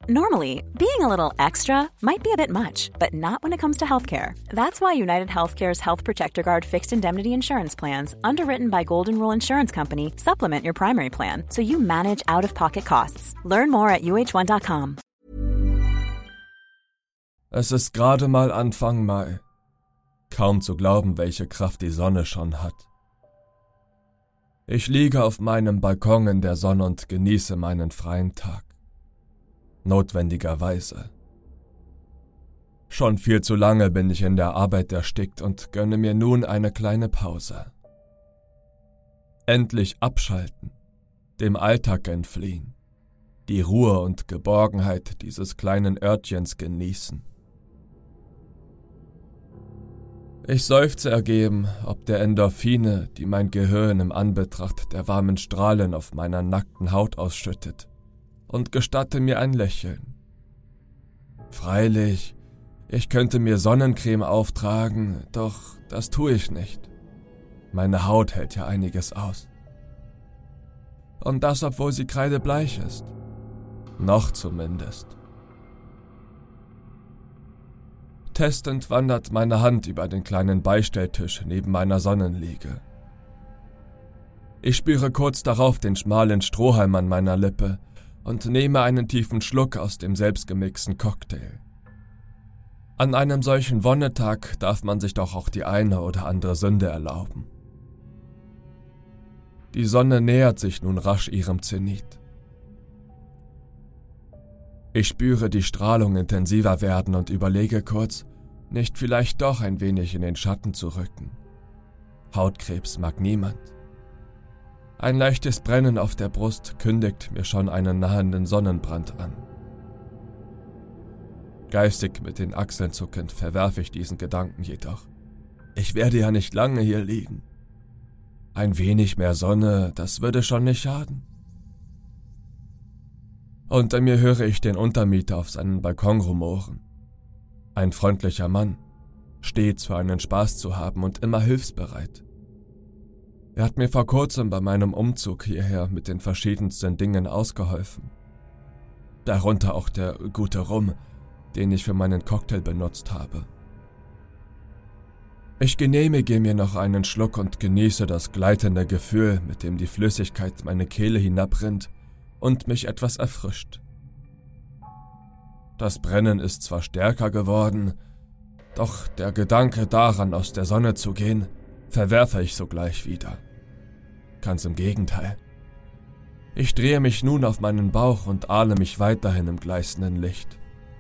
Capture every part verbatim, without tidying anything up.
Normally, being a little extra might be a bit much, but not when it comes to healthcare. That's why United Healthcare's Health Protector Guard fixed indemnity insurance plans, underwritten by Golden Rule Insurance Company, supplement your primary plan so you manage out-of-pocket costs. Learn more at U H one dot com. Es ist gerade mal Anfang Mai. Kaum zu glauben, welche Kraft die Sonne schon hat. Ich liege auf meinem Balkon in der Sonne und genieße meinen freien Tag. Notwendigerweise. Schon viel zu lange bin ich in der Arbeit erstickt und gönne mir nun eine kleine Pause. Endlich abschalten, dem Alltag entfliehen, die Ruhe und Geborgenheit dieses kleinen Örtchens genießen. Ich seufze ergeben, ob der Endorphine, die mein Gehirn im Anbetracht der warmen Strahlen auf meiner nackten Haut ausschüttet, und gestatte mir ein Lächeln. Freilich, ich könnte mir Sonnencreme auftragen, doch das tue ich nicht. Meine Haut hält ja einiges aus. Und das, obwohl sie kreidebleich ist. Noch zumindest. Testend wandert meine Hand über den kleinen Beistelltisch neben meiner Sonnenliege. Ich spüre kurz darauf den schmalen Strohhalm an meiner Lippe und nehme einen tiefen Schluck aus dem selbstgemixten Cocktail. An einem solchen Wonnetag darf man sich doch auch die eine oder andere Sünde erlauben. Die Sonne nähert sich nun rasch ihrem Zenit. Ich spüre die Strahlung intensiver werden und überlege kurz, nicht vielleicht doch ein wenig in den Schatten zu rücken. Hautkrebs mag niemand. Ein leichtes Brennen auf der Brust kündigt mir schon einen nahenden Sonnenbrand an. Geistig mit den Achseln zuckend verwerfe ich diesen Gedanken jedoch. Ich werde ja nicht lange hier liegen. Ein wenig mehr Sonne, das würde schon nicht schaden. Unter mir höre ich den Untermieter auf seinen Balkon rumoren. Ein freundlicher Mann, stets für einen Spaß zu haben und immer hilfsbereit. Er hat mir vor kurzem bei meinem Umzug hierher mit den verschiedensten Dingen ausgeholfen. Darunter auch der gute Rum, den ich für meinen Cocktail benutzt habe. Ich genehmige mir noch einen Schluck und genieße das gleitende Gefühl, mit dem die Flüssigkeit meine Kehle hinabrinnt und mich etwas erfrischt. Das Brennen ist zwar stärker geworden, doch der Gedanke daran, aus der Sonne zu gehen, verwerfe ich sogleich wieder. Ganz im Gegenteil. Ich drehe mich nun auf meinen Bauch und ahle mich weiterhin im gleißenden Licht.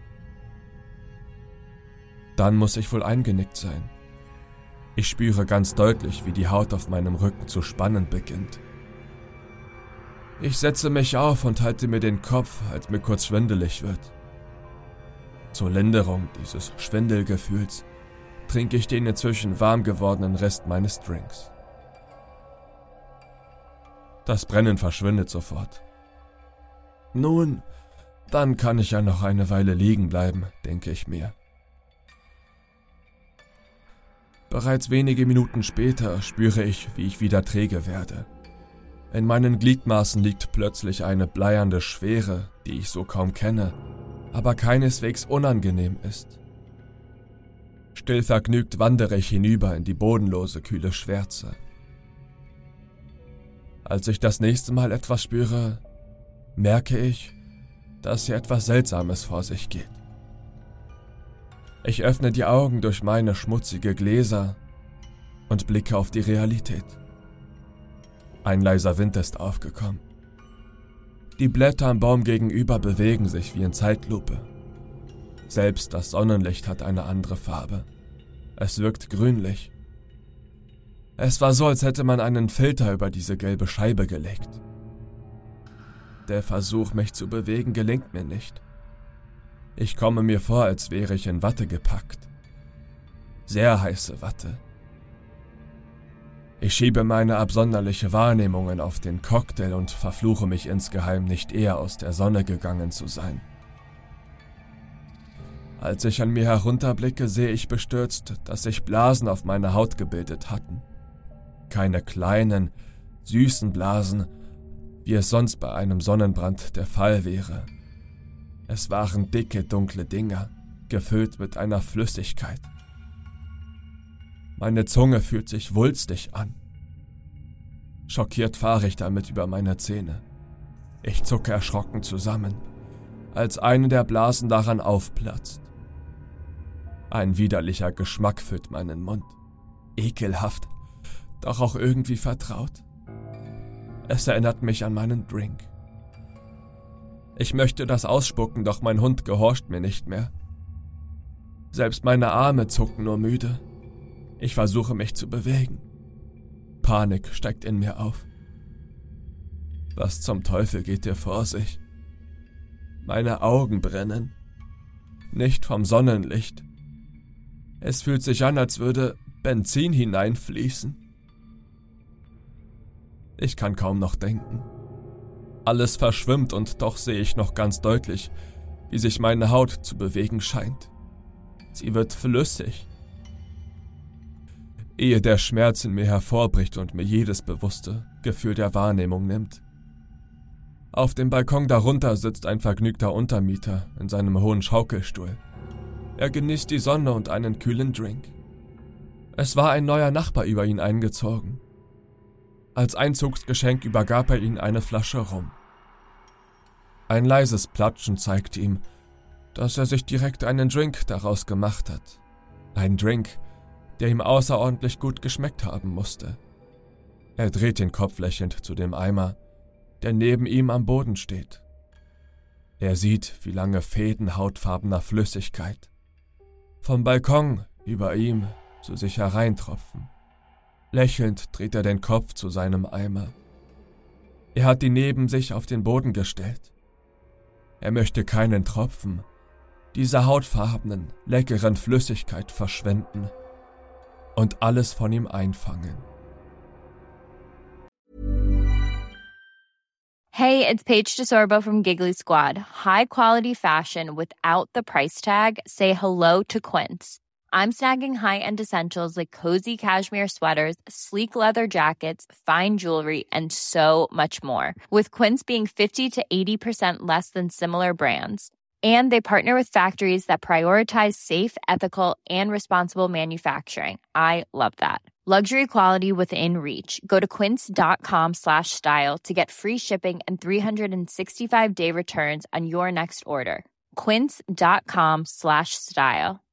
Dann muss ich wohl eingenickt sein. Ich spüre ganz deutlich, wie die Haut auf meinem Rücken zu spannen beginnt. Ich setze mich auf und halte mir den Kopf, als mir kurz schwindelig wird. Zur Linderung dieses Schwindelgefühls trinke ich den inzwischen warm gewordenen Rest meines Drinks. Das Brennen verschwindet sofort. Nun, dann kann ich ja noch eine Weile liegen bleiben, denke ich mir. Bereits wenige Minuten später spüre ich, wie ich wieder träge werde. In meinen Gliedmaßen liegt plötzlich eine bleiernde Schwere, die ich so kaum kenne, aber keineswegs unangenehm ist. Stillvergnügt wandere ich hinüber in die bodenlose, kühle Schwärze. Als ich das nächste Mal etwas spüre, merke ich, dass hier etwas Seltsames vor sich geht. Ich öffne die Augen durch meine schmutzige Gläser und blicke auf die Realität. Ein leiser Wind ist aufgekommen. Die Blätter am Baum gegenüber bewegen sich wie in Zeitlupe. Selbst das Sonnenlicht hat eine andere Farbe. Es wirkt grünlich. Es war so, als hätte man einen Filter über diese gelbe Scheibe gelegt. Der Versuch, mich zu bewegen, gelingt mir nicht. Ich komme mir vor, als wäre ich in Watte gepackt. Sehr heiße Watte. Ich schiebe meine absonderliche Wahrnehmungen auf den Cocktail und verfluche mich insgeheim, nicht eher aus der Sonne gegangen zu sein. Als ich an mir herunterblicke, sehe ich bestürzt, dass sich Blasen auf meiner Haut gebildet hatten. Keine kleinen, süßen Blasen, wie es sonst bei einem Sonnenbrand der Fall wäre. Es waren dicke, dunkle Dinger, gefüllt mit einer Flüssigkeit. Meine Zunge fühlt sich wulstig an. Schockiert fahre ich damit über meine Zähne. Ich zucke erschrocken zusammen, als eine der Blasen daran aufplatzt. Ein widerlicher Geschmack füllt meinen Mund. Ekelhaft, doch auch irgendwie vertraut. Es erinnert mich an meinen Drink. Ich möchte das ausspucken, doch mein Hund gehorcht mir nicht mehr. Selbst meine Arme zucken nur müde. Ich versuche mich zu bewegen. Panik steigt in mir auf. Was zum Teufel geht hier vor sich? Meine Augen brennen. Nicht vom Sonnenlicht. Es fühlt sich an, als würde Benzin hineinfließen. Ich kann kaum noch denken. Alles verschwimmt und doch sehe ich noch ganz deutlich, wie sich meine Haut zu bewegen scheint. Sie wird flüssig. Ehe der Schmerz in mir hervorbricht und mir jedes bewusste Gefühl der Wahrnehmung nimmt. Auf dem Balkon darunter sitzt ein vergnügter Untermieter in seinem hohen Schaukelstuhl. Er genießt die Sonne und einen kühlen Drink. Es war ein neuer Nachbar über ihn eingezogen. Als Einzugsgeschenk übergab er ihm eine Flasche Rum. Ein leises Platschen zeigt ihm, dass er sich direkt einen Drink daraus gemacht hat. Ein Drink, der ihm außerordentlich gut geschmeckt haben musste. Er dreht den Kopf lächelnd zu dem Eimer, der neben ihm am Boden steht. Er sieht, wie lange Fäden hautfarbener Flüssigkeit vom Balkon über ihm zu sich hereintropfen. Lächelnd dreht er den Kopf zu seinem Eimer. Er hat ihn neben sich auf den Boden gestellt. Er möchte keinen Tropfen dieser hautfarbenen, leckeren Flüssigkeit verschwenden und alles von ihm einfangen. Hey, it's Paige DeSorbo from Giggly Squad. High quality fashion without the price tag. Say hello to Quince. I'm snagging high-end essentials like cozy cashmere sweaters, sleek leather jackets, fine jewelry, and so much more. With Quince being fifty to eighty percent less than similar brands. And they partner with factories that prioritize safe, ethical, and responsible manufacturing. I love that. Luxury quality within reach. Go to quince.com slash style to get free shipping and three sixty-five day returns on your next order. Quince.com slash style.